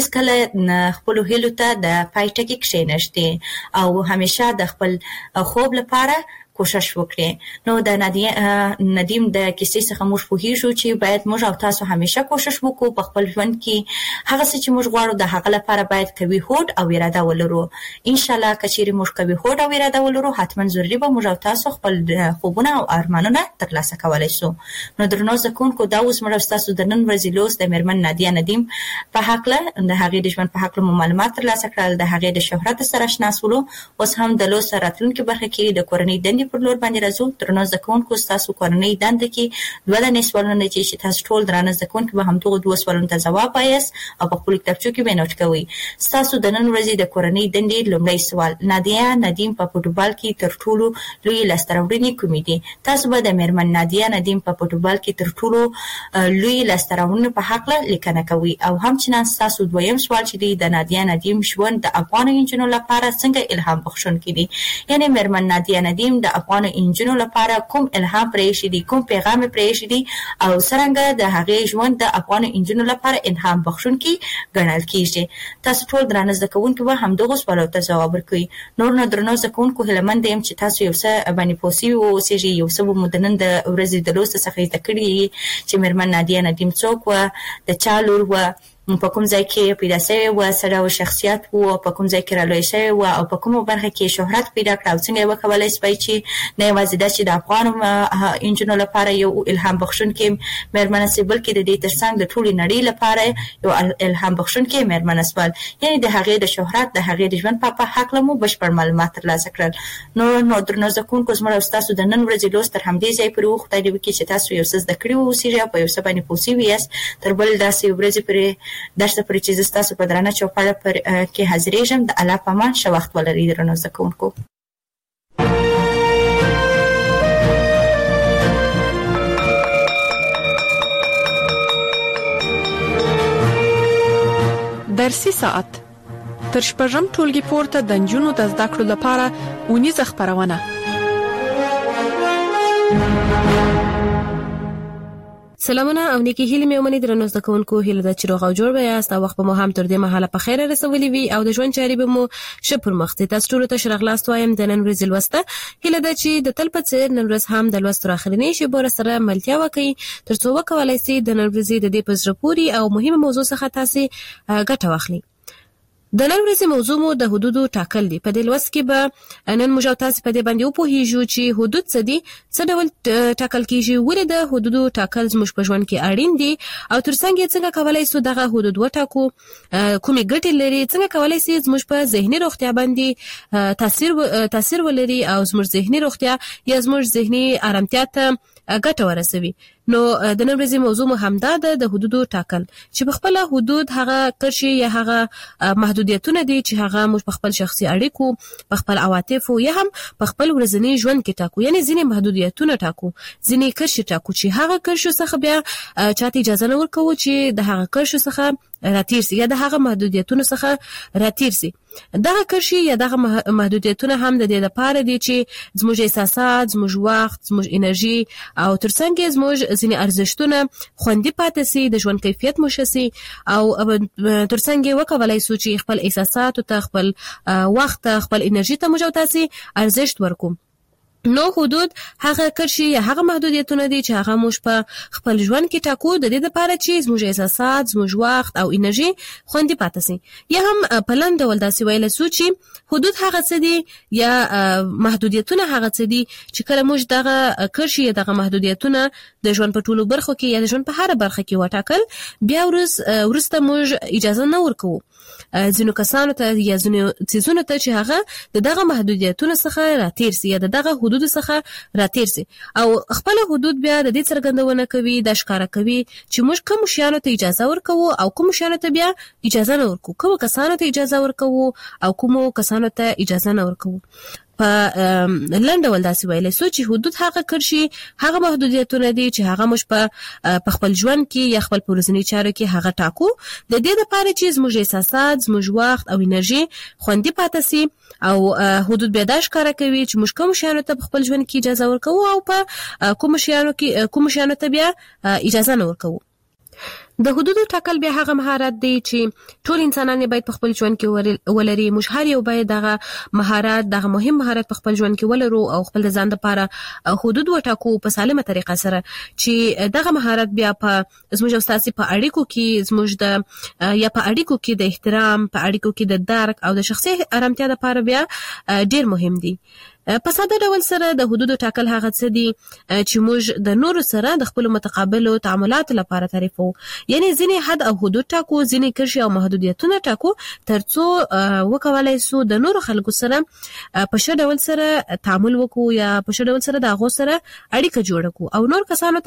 هیڅکله خپلو هیلو ته د پای ټکی کښېنږدي او همیشه د خپل خوب لپاره کوشش وکړي. نو د نادیه ندیم د کیسې څخه موږ پوهیږو چې باید موږ او تاسو همیشه کوشش وکړو په خپل ژوند کې هغه څه چې موږ غواړو د هغه لپاره باید قوي هوډ او اراده ولرو. ان شاء الله که چیرې موږ قوي هوډ او اراده ولرو حتما ضروري به موږ او تاسو خپل خوبونه او ارمانونه ترلاسه کولی شو. نو درنو زده کوونکو، دا اوس موږ ستاسو د نن ورځې لوست د میرمن نادیه ندیم په هکله د هغې د ژوند په هکله مو معلومات ترلاسه کړل، د هغې د شهرت سره اشنا شولو. اوس هم د لوست راتلونکي برخه کې د کورنۍ دندې پر لور باندې راځو. درنو زده کوونکو، ستاسو کورنۍ دنده کې دوه دانې سوالونه دي چې تاسو ټول درانه زده کوونکي به همدغو دوه سوالونو ته ځواب وایاست او په خپلو کتابچو کې به نوټ کوئ. ستاسو د نن ورځې د کورنۍ دندې لومړی سوال: نادیه ندیم په فوټبال کې تر ټولو لوی لاسته راوړنې کومې دي؟ تاسو به د میرمن نادیه ندیم په فوټبال کې تر ټولو لوی لاسته راوړنو په هکله لیکنه کوئ. او همچنان ستاسو دویم سوال چې دی د نادیه ندیم ژوند د افغان نجونو لپاره څنګه الهام بخښونکی دی؟ یعنی میرمن نادیه ندیم د افغان نجونو لپاره کوم الهام پرېښی دی، کوم پیغام پرېښی دی او څرنګه د هغې ژوند د افغان نجونو لپاره الهام بخښونکی ګڼل کېږي؟ تاسو ټول درانه زده کوونکي به همدغو سوالو ته ځواب ورکوئ. نور نو درنو زده کوونکو، هیله منده یم چې تاسو یو څه باندې پوه سوي واوسېږئ، یو څه به مو د نن د ورځې د لوست څخه زده کړي چې میرمن نادیه ندیم څوک وه، د چا لور وه، په کوم ځای کې پیدا شوې وه، څه ډول شخصیت و، په کوم ځای کې رالویه شوې وه او په کومه برخه کې شهرت پیدا کړه او څنګه یې وکولی شوی چې نه یوازې دا چې د افغان نجونو لپاره یو الهام بخښونکې مېرمنه شي، بلکې د دې ترڅنګ د ټولې نړۍ لپاره یو الهام بخښونکې مېرمنه شول. یعنې د هغې د شهرت، د هغې د ژوند په هکله مو بشپړ معلومات ترلاسه کړل. نو درنو زده کوونکو، زموږ او ستاسو د نن ورځې لوست تر همدې ځای پورې و. خدای دې وکړي چې تاسو یو څه زده کړي واوسېږئ او په یو څه باندې پوه سوي یاست. تر بل داسې ورځې پورې درس پرې چې زه ستاسو په درانه چوپړه کې حاضرېږم. د الله په امان، ښه وخت ولرئ درنو زده کوونکو.
درسي ساعت تر شپږم ټولګي پورته د نجونو د زده کړو لپاره اونیزه خپرونه.
سلامونه او نیکی هیله مې ومني درنو زده کوونکو، هیله ده چې روغ او جوړ یاست او وخت به مو هم تر دې مهاله په خیر رسولي وي او د ژوند چارې به مو ښه پر مخ ځي. تاسو ټولو ته ښه راغلاست وایم د نن ورځې لوسته. هیله ده چې د تل په څېر نن ورځ هم د لوست تر اخرنۍ شېبو سره ملتیا وکړئ تر څو وکولای شئ د نن ورځې د دې په زړه پورې او مهمه موضوع څخه تاسو ګټه واخلئ. د نن ورځې موضوع مو د حدودو ټاکل دي. په دې لوست کې به نن موږ تاسو په دې باندې وپوهیږو چې حدود څه دي، څه ډول ټاکل کیږي، ولې د حدودو ټاکل زموږ په ژوند کې اړین دي او ترڅنګ یې څنګه کولای شو دغه حدود وټاکو، کومې ګټې لري، څنګه کولای شي زموږ په ذهني روغتیا باندې تاثیر ولري او زموږ ذهني روغتیا یا زموږ ذهني آرامتیا ته ګټه ورسوي. نو د نن ورځې موضوع مو همدا ده، د حدودو ټاکل، چې په خپل حدود هغه کرشي یا هغه محدودیتونه دي چې هغه موږ په خپل شخصي اړیکو، په خپل عواطفو یا هم په خپل ورځنی ژوند کې ټاکو. یعنی ځینې محدودیتونه ټاکو، ځینې کرشي ټاکو چې هغه کرشو څخه بیا چاته اجازه نه ورکوو چې د هغه کرشو څخه راتیر سي یا د هغه محدودیتونو څخه راتیر سي. دغه کرشي یا دغه محدودیتونه هم د دې لپاره دي چې زموږ احساسات، زموږ وخت، زموږ انرژي او ترڅنګ زموږ ځینې ارزښتونه خوندي پاتې سي، د ژوند کیفیت مو ښه سي او ترڅنګ وکولای شو چې خپل احساساتو ته، خپل وخت ته، خپل انرژي ته موږ تاسو ارزښت ورکوم. نو حدود هغه کرشي یا هغه محدودیتونه دي چې هغه موږ په خپل ژوند کې ټاکو د دې لپاره چې زموږ احساسات، زموږ وخت او انرژي خوندي پاتې شي. یا هم په لاندې ډول داسې ویل شو چې حدود هغه څه دي یا محدودیتونه هغه څه دي چې کله موږ دغه کرشي یا دغه محدودیتونه د ژوند په ټولو برخو کې یا د ژوند په هر برخه کې وټاکل، بیا وروسته موږ اجازه نه ورکوو ځینو کسانو ته یا ځینو څیزونو ته چې هغه دغه محدودیتونو څخه راتیر سي یا دغه حدود څخه راتیر سي او خپل حدود بیا د دې څرګندونه کوي، د ښکارا کوي چې موږ کوم شیانو ته اجازه ورکوو او کوم شیانو ته بیا اجازه نه ورکوو، کوم کسانو ته اجازه ورکوو او کوم کسانو ته اجازه نه ورکوو. په لنډه ول داسې ویلې سو چې حدود هغه کرشي، هغه محدودیتونه دي چې هغه موږ په خپل ژوند کې یا خپل پرځنی چارو کې هغه ټاکو د دې لپاره چې زموږ احساسات، زموږ وخت او انرژي خوندي پاتې سي او حدود به دا ښکارا کوي چې موږ کوم شیانو ته خپل ژوند کې اجازه ورکوو او په کوم شیانو ته بیا اجازه نه ورکوو. د حدودو ټاکل بیا هغه مهارت دی چې ټول انسانان باید په خپل ژوند کې ولري. موږ هر یو باید دغه مهارت، دغه مهم مهارت په خپل ژوند کې ولرو او خپل ځان لپاره حدود وټاکو په سالمه طریقه سره چې دغه مهارت بیا په زموږ او ستاسو په اړیکو کې، زموږ د یا په اړیکو کې د احترام، په اړیکو کې د درک او د شخصي آرامتیا لپاره بیا ډیر مهم دي. په ساده ډول سره د حدودو ټاکل هغه څه دي چې موږ د نورو سره د خپل متقابلو تعاملات لپاره تعریفو. یعنی ځینې حد او حدود ټاکو، ځینې کرشي او محدودیتونه ټاکو ترڅو وکولای شو د نورو خلکو سره په ښه ډول سره تعامل وکړو یا په ښه ډول سره د هغو سره اړیکه جوړه کړو او نور کسانو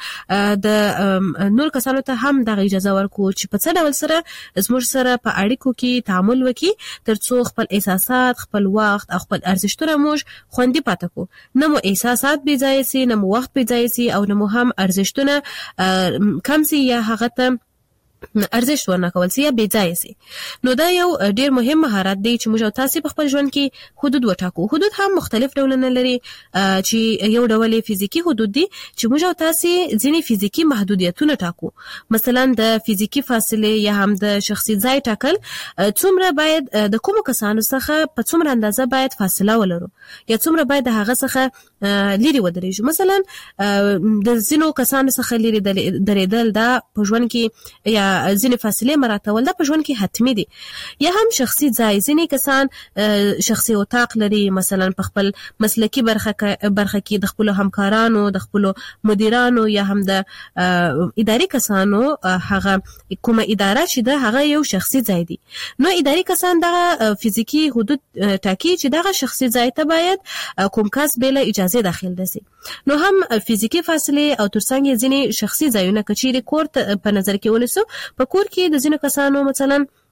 ته هم دغه اجازه ورکړو چې په څه ډول سره زموږ سره په اړیکو کې تعامل وکړي ترڅو خپل احساسات، خپل وخت او خپل ارزښتونه موږ خوندي پاتې کو. نه مو احساسات بې ځایه سي، نه مو وخت بې ځایه سي او نه مو هم ارزښتونه کم سي یا هغه ته ارزښت ورنکول سي یا بې ځایه سي. نو دا یو ډیر مهم مهارت دی چې موږ تاسو په خپل ژوند کې حدود وټاکو. حدود هم مختلف ډولونه لري چې یو ډول فزیکی حدود دي چې موږ تاسو ځینې فزیکی محدودیتونه ټاکو. مثلا د فزیکی فاصله یا هم د شخصي ځای ټاکل، څومره باید د کوم کسانو څخه په څومره اندازه باید فاصله ولرو یا څومره باید د هغه څخه لري ودرېږو. مثلا د ځینو کسانو څخه لري درېدل دا په ژوند کې یا ځینې فاصله مراتول دا په ژوند کې حتمي دي. یا هم شخصي ځای، ځینې کسان شخصي اتاق لري، مثلا په خپل مسلکی برخه کې د خپل همکارانو، د خپل مدیرانو یا هم د اداري کسانو هغه کومه اداره چې ده هغه یو شخصي ځای دی. نو اداري کسان دغه فزیکی حدود ټاکي چې دغه شخصي ځای ته باید کوم کس بل اجازه داخل دي. نو هم فزیکی فاصله او ترڅنګ ځینې شخصي ځایونه کچېری کور په نظر کې ونیسو. په کور کې د ځینو کسانو مثلا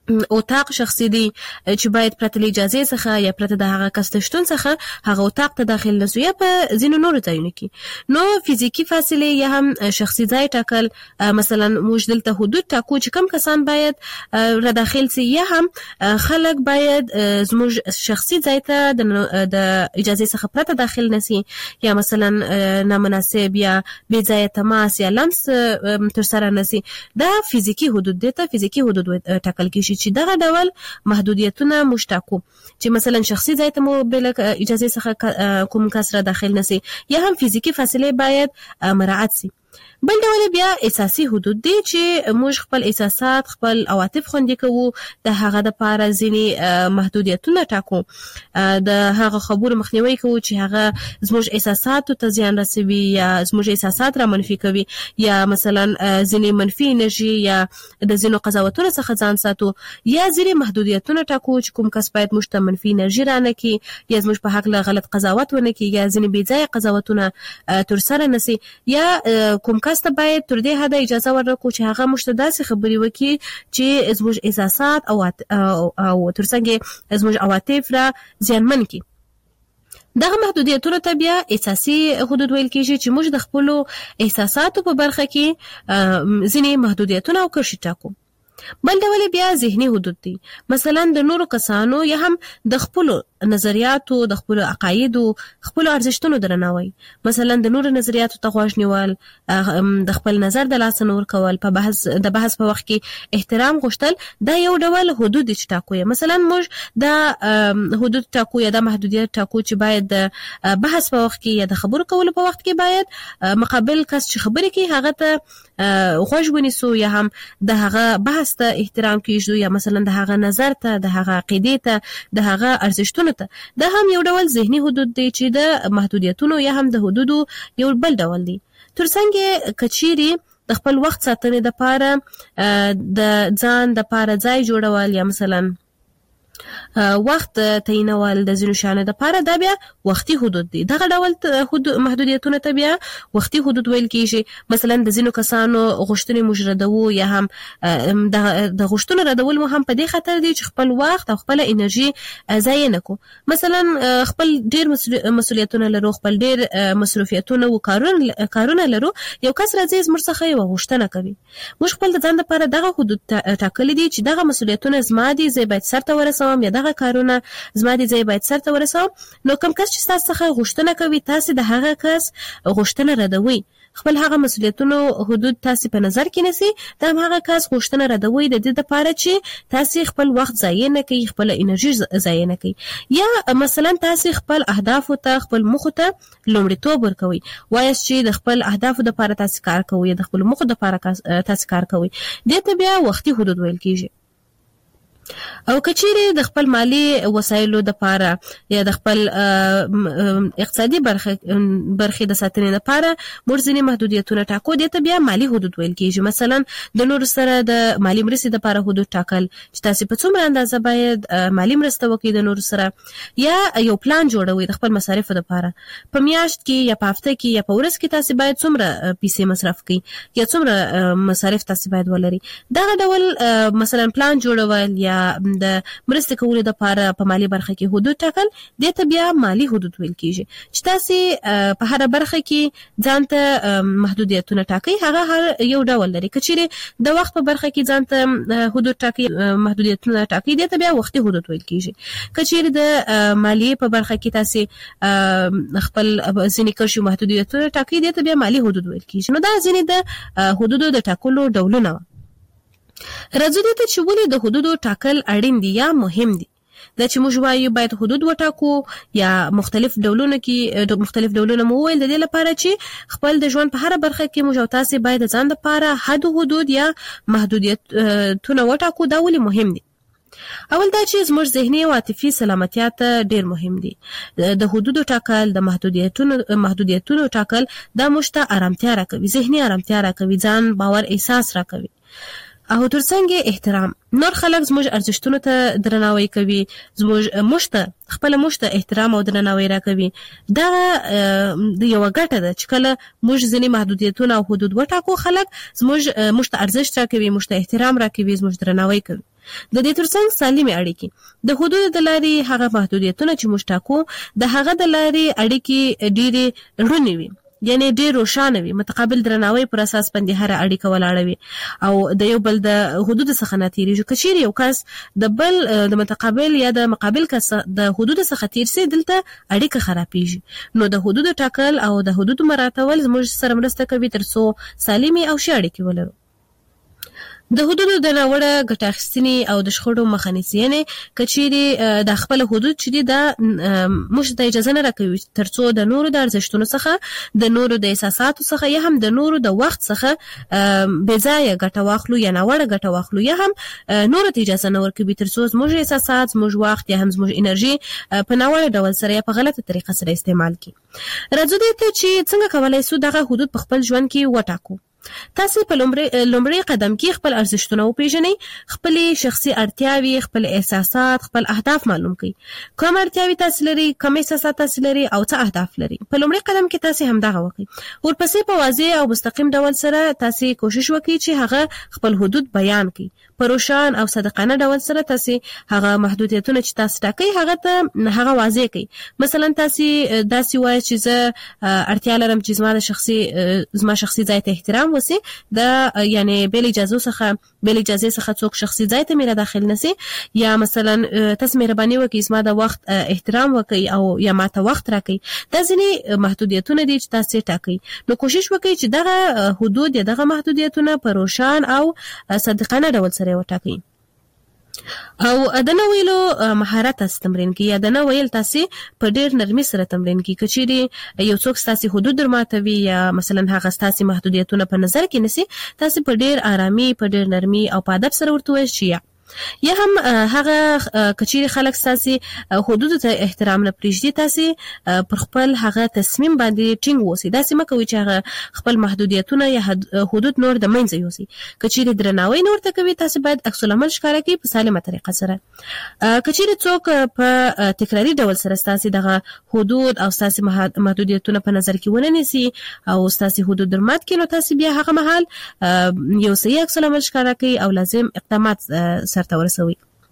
اتاق شخصي دی چې باید پرته له اجازه څخه یا پرته د هغه کس له شتون څخه هغه اتاق ته داخل نشو یا په ځینو نورو ځایونو کې. نو فزیکی فاصله یا هم شخصي ځای ټاکل، مثلا موږ دلته حدود ټاکو چې کم کسان باید را داخل سي یا هم خلک باید زموږ شخصي ځای ته د اجازه څخه پرته داخل نشي یا مثلا نامناسب یا بې ځای تماس یا لمس تر سره نشي. دا فزیکی حدود دي ته فزیکی حدود ټاکل کیږي چې دغه ډول محدودیتونه مشتاقو چې مثلا شخصي ځای ته مو بل اجازه څخه کوم کس را داخل نشي یا هم فزیکی فاصله باید مراعات سي. بل ډول بیا اساسي حدود دي چې موږ خپل احساسات خپل عواطف خوندي کوو، د هغه د پاره ځینې محدودیتونه ټاکو، د هغه خبرو مخنیوي کوو چې هغه زموږ احساساتو ته زیان رسوي یا زموږ احساسات را منفي کوي یا مثلا ځینې منفي انرژي یا د ځینو قضاوتونو څخه ځان ساتو یا ځینې محدودیتونه ټاکو چې کوم کس باید موږ ته منفي انرژي رانه کړي یا زموږ په حق له غلط قضاوت ونه کړي یا ځینې بې ځایه قضاوتونه تر سره نشي یا کوم کس ته باید تر دې حده اجازه ورکړو چې هغه موږ ته داسې خبرې وکړي چې زموږ احساسات او ترڅنګ زموږ عواطف را زیانمن کړي. دغه محدودیتونو ته بیا اساسي حدود ویل کېږي چې موږ د خپلو احساساتو په برخه کې ځینې محدودیتونه او کرښې ټاکو. بل ډول بیا ذهني حدود دي، مثلا د نورو کسانو یا هم د خپلو نظریاتو، د خپلو عقایدو، خپلو ارزښتونو درناوی، مثلا د نورو نظریاتو ته غوږ نیول، د خپل نظر د لاسه نه ورکول، د بحث په وخت کې احترام غوښتل، دا یو ډول حدود دي چې ټاکو. مثلا موږ دا حدود ټاکو یا دا محدودیت ټاکو چې باید د بحث په وخت کې یا د خبرو کولو په وخت کې باید مقابل کس چې خبرې کوي هغه ته غوږ ونیسو یا هم د هغه بحث ته احترام کیږو یا مثلا د هغه نظر ته، د هغه عقیدې ته، د هغه ارزښتونو ته. دا هم یو ډول ذهني حدود دی چې د محدودیتونو یا هم د حدودو یو بل ډول دی. ترڅنګ کچيري د خپل وخت ساتنې د پاره د ځان د پاره ځای جوړول یا مثلا وخت تعینول د ځینو شانو د پاره دا بیا وختي حدود دي. دغه ډول محدودیتونه ته بیا وختي حدود ویل کیږي. مثلا د ځینو کسانو غوښتنې مجردو یا هم د غوښتنو ردول مو هم په دې خاطر دي چې خپل وخت او خپل انرژي ضایع نه کو. مثلا خپل ډیر مسؤلیتونه لرو، خپل ډیر مصروفیتونه او کارونه لرو، یو کس راځي زموږ څخه یو غوښتنه کوي، موږ خپل د ځان لپاره دغه حدود ټاکلي دي چې دغه مسؤلیتونه زما دي، زه باید سرته ورسوم یا دغه کارونه زما دي، زه باید سرته ورسوم. نو کوم کس چې تاسو څخه غوښتنه کوي تاسو د هغه کس غوښتنه ردوي، خپل هغه مسؤلیتونو حدود تاسو په نظر کې نیسي، دا هغه کس غوښتنه ردوي د دې لپاره چې تاسو خپل وخت ضایع نه کړئ، خپل انرژي ضایع نه کړئ. یا مثلا تاسو خپل اهداف ته، خپل موخو ته لومړیتوب ورکوي، وایي چې د خپل اهداف لپاره تاسو کار کوئ، د خپل موخو لپاره تاسو کار کوئ. دې ته بیا وختي حدود ویل کیږي. او کچيري د خپل مالی وسایلو د پاره یا د خپل اقتصادي برخې د ساتنې لپاره مرزنی محدودیتونه ټاکو، دي ته بیا مالی حدود ویل کیږي. مثلا د نور سره د مالی مرستې لپاره حدود ټاکل چې تاسو په څومره اندازه باید مالی مرسته وکړئ د نور سره، یا یو پلان جوړوي د خپل مصارفو لپاره، په میاشت کې یا په هفته کې یا په ورځ کې تاسو باید څومره پیسې مصرف کړئ یا څومره مصارف تاسو باید ولري. دا ډول مثلا پلان جوړول یا د مرسته کولو د لپاره په مالی برخه کې حدود ټاکل، د ته بیا مالی حدود ویل کیږي. چې تاسو په هر برخه کې ځان ته محدودیتونه ټاکئ، هغه هر یو ډول لري. کچيري د وخت په برخه کې ځان ته حدود ټاکئ، محدودیتونه ټاکئ، د ته بیا وختي حدود ویل کیږي. کچيري د مالی په برخه کې تاسو خپل ځینې کرښې محدودیتونه ټاکئ، د ته بیا مالی حدود ویل کیږي. نو دا ځینې د حدودو د ټاکلو ډولونه. راځو دې ته چې ولې د حدودو ټاکل اړین دي یا مهم دي. دا چې موږ وایو باید حدود وټاکو یا مختلف ډولونه مو ویل د دې لپاره چې خپل د ژوند په هر برخه کې موږ او تاسو باید ځان لپاره حدود یا محدودیتونه وټاکو. دا ولې مهم دي؟ اول دا چې زموږ ذهني او عاطفي سلامتیا ته ډیر مهم دي. د حدودو ټاکل، د محدودیتونو ټاکل دا موږ ته آرامتیا راکوي، ذهني آرامتیا راکوي، ځان باور احساس راکوي. او ترڅنګ احترام، نور خلک زموږ ارزښتونو ته درناوی کوي، زموږ خپل مشته احترام او درناوی راکوي. دا یو ګټه ده چې کله موږ ځینې محدودیتونه او حدود وټاکو، خلک زموږ ارزښت راکوي، موږ ته احترام راکوي، زموږ درناوی کوي. د دې ترڅنګ سالمې اړیکې د حدود د لارې هغه محدودیتونه چې موږ ټاکو د هغه د لارې اړیکې ډېرې روڼې وي، یعنی ډېر روښانه وي، متقابل درناوی پر اساس باندې هر اړیکه ولاړه وي او د یو بل د حدود څخه نه تیریږي. که چیرې یو کس د بل د متقابل یا د مقابل کس د حدود څخه تیر سي، دلته اړیکه خرابېږي. نو د حدود ټاکل او د حدود مراعاتول زموږ سره مرسته کوي ترڅو سالمې او ښې اړیکې ولرو. د حدودو د ناوړه ګټه اخیستنې او د شخړو مخه نیسي، یعنی که چیرې د خپل حدود چې دي دا موږ ته اجازه نه راکوي ترڅو د نورو د ارزښتونو څخه، د نورو د احساساتو څخه یا هم د نورو د وخت څخه بې ځایه ګټه واخلو یا ناوړه ګټه واخلو، یا هم نورو ته اجازه نه ورکوي ترڅو زموږ احساسات، زموږ وخت یا هم زموږ انرژي په ناوړه ډول سره یا په غلطه طریقه سره استعمال کړي. راځو دې ته چې څنګه کولای شو دغه حدود په خپل ژوند کې وټاکو. تاسو په لومړی قدم کې خپل ارزښتونه وپیژنئ، خپل شخصي اړتیاوې، خپل احساسات، خپل اهداف معلوم کړئ. کوم اړتیاوې تاسو لري، کوم احساسات تاسو لري او څه اهداف لري. په لومړی قدم کې تاسو همدغه وکړئ. ورپسې په واضح او مستقیم ډول سره تاسو کوشش وکړئ چې هغه خپل حدود بیان کړئ. په روښان او صادقانه ډول سره تاسو هغه محدودیتونه چې تاسو ټاکئ هغه ته هغه واضح کړئ. مثلا تاسو داسې وایئ چې زه اړتیا لرم چې زما شخصي ځای ته احترام وسی، دا یعنی بل اجازه څخه څوک شخصي ځای ته میرا داخل نسی، یا مثلا تاسو مهرباني وکړئ زما د وخت احترام وکړئ او یا ماته وخت راکړئ. دا ځینې محدودیتونه دي چې تاسو ټاکئ. نو کوشش وکړئ چې دغه حدود یا دغه محدودیتونه په روښان او صادقانه ډول سره وټاکئ. او د نه ویلو مهارت تاسو تمرین کی، یا د نه ویل تاسو په ډیر نرمي سره تمرین کی. کچېری یو څوک تاسو حدود درماتوي یا مثلا هغه تاسو محدودیتونه په نظر کې نسی، تاسو په ډیر آرامي، په ډیر نرمي او په ادب سره ورته وایئ چې یا هم هغه کچېری خلک تاسو حدود ته احترام نه پریږدي، تاسو پر خپل هغه تصمیم باندې ټینګ اوسئ. دا سم کوي چې هغه خپل محدودیتونه یا حدود نور د منځ یوسي. کچېری درناوی نور ته کوي، تاسو باید عکس العمل ښکاره کړئ په سالمه طریقه سره. کچېری څوک په تکراری ډول سره تاسو دغه حدود او تاسو محدودیتونه په نظر کې ونه نیسي او تاسو حدود درمات کړي، نو تاسو بیا هغه مهال یو صحیح عکس العمل ښکاره کړئ او لازم اقدامات سرته ورسوي.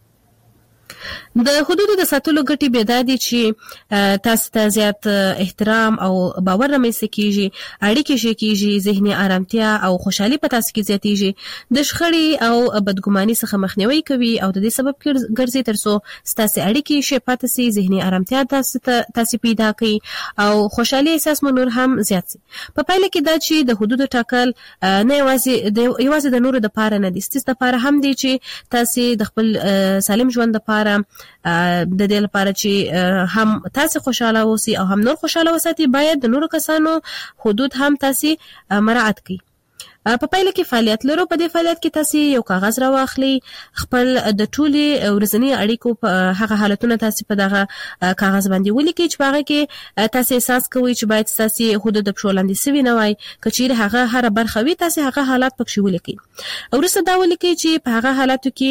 د حدودو د ساتلو ګټې بیا دا دي چې تاسو ته زیات احترام او باور رامنځته کیږي، اړیکې ښې کیږي، ذهني آرامتیا او خوشحالي په تاسو کې زیاتیږي، د شخړې او بدګماني څخه مخنیوي کوي او د دې سبب ګرځي ترڅو ستاسو اړیکې ښې پاتې سي، ذهني آرامتیا تاسو پیدا کړئ او خوشحالي احساس مو نور هم زیات سي. په پایله کې دا چې د حدودو ټاکل نه یوازې د نورو د پاره نه دي، ستاسو د پاره هم دي چې تاسو د خپل سالم ژوند لپاره د دې لپاره چې هم تاسو خوشاله اوسئ او هم نور خوشاله وساتئ، باید د نورو کسانو حدود هم تاسو مراعات کړئ. په پایله کې فعالیت لرو. په دې فعالیت کې تاسو یو کاغذ راواخلئ، خپل د ټولي ورځنی اړیکو په هغه حالتونه تاسو په دغه کاغذ باندې ولیکئ چې هغه کې تاسو احساس کوئ چې باید تاسو حدود د پښولاندې سوي نه وای. کچېر هغه هر برخه وي تاسو هغه حالات پکې ولیکئ. ورسره دا ولیکئ چې په هغه حالاتو کې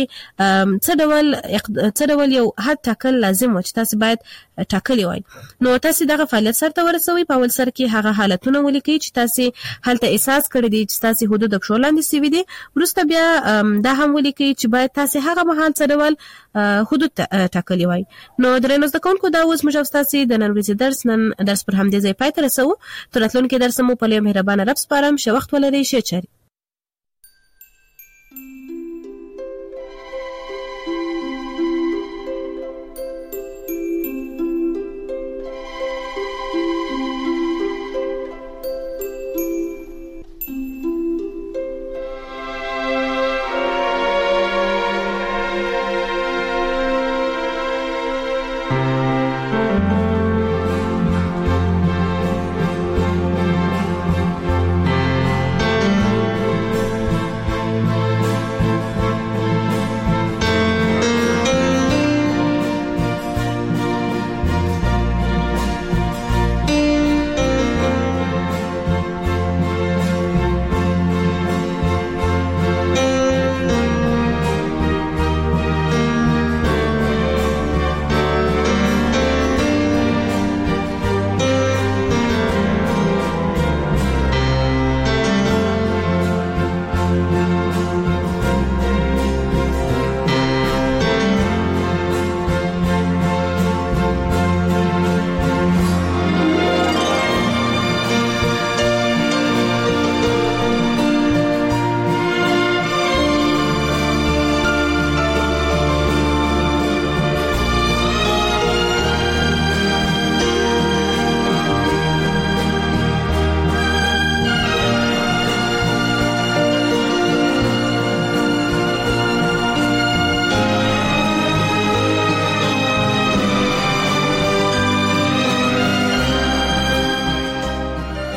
څه ډول یو حد ټاکل لازم و چې تاسو باید ټاکلی وای. نو تاسو دغه فعالیت سره ورسوي. په اول سر کې هغه حالتونه ولیکئ چې تاسو هلته احساس کړی دي چې تاسو حدود د پښولاندې سوي دي. ورسته بیا دا هم ولیکئ چې باید تاسو هغه مهال څه ډول حدود ټاکلی وای. نو درنو زده کوونکو، دا اوس موږ تاسو د نن ورځې درس پر همدې ځای پای ته رسوو. تر راتلونکي درس مو په لوی مهربانه رب سپارم. ښه وخت ولرئ. ښه چاري.